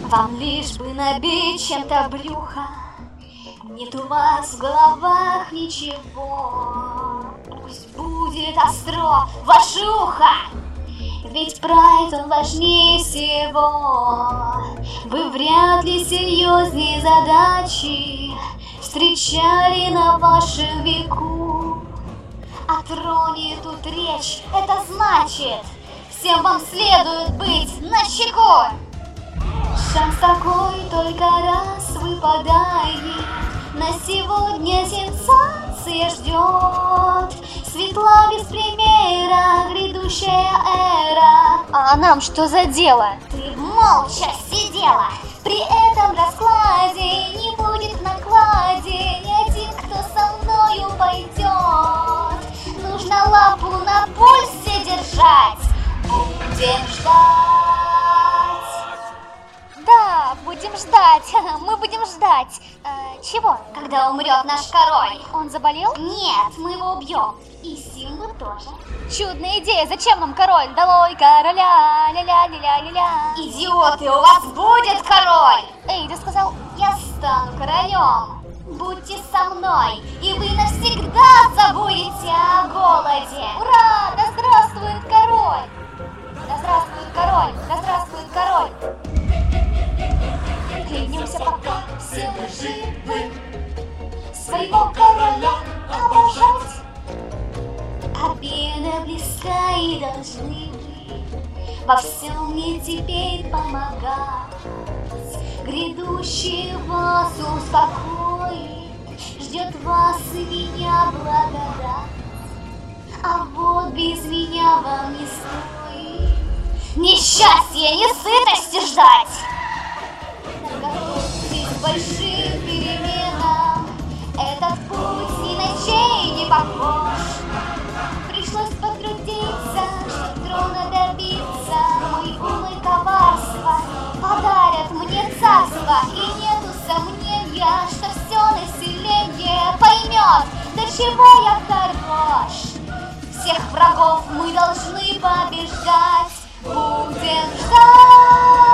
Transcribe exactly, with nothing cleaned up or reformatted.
Вам лишь бы набить чем-то брюхо, нет у вас в головах ничего. Пусть будет остро ваше ухо, ведь прайд он важнее всего. Вы вряд ли серьезнее задачи встречали на вашем веку. О троне тут речь, это значит, всем вам следует быть начеку. Шанс такой только раз выпадает, на сегодня сенсация ждет. Светла без примера, грядущая эра. А нам что за дело? Ты молча сидела. При этом раскладе не будет в накладе ни один, кто со мною пойдет. Нужно лапу на пульсе держать. Будем ждать. Да, будем ждать. Мы будем ждать. Э, чего? Когда умрет наш король. Он заболел? Нет, мы его убьем. И Симбу тоже. Чудная идея. Зачем нам король? Долой короля. Ля-ля-ля-ля-ля-ля. Идиоты, у вас будет король. Эй, ты сказал... Я стану королем. Будьте со мной, и вы навсегда забудете о голоде. Ура! Да здравствует король! Да здравствует король! Да здравствует король! Клянемся, пока все мы живы, своего короля обожать. Победа близка, и должны вы во всем мне теперь помогать. Грядущий вас успокоит, ждет вас и меня благодать. А вот без меня вам не стоит несчастья, не сытости ждать. Готовьтесь к большим переменам, этот путь ни на чей не похож. Пришлось потрудиться, чтоб трона добиться. Мой ум и коварство подарят мне царство, и нету сомнения, что все население поймет, до чего я хорош. Всех врагов мы должны побеждать. Будем ждать.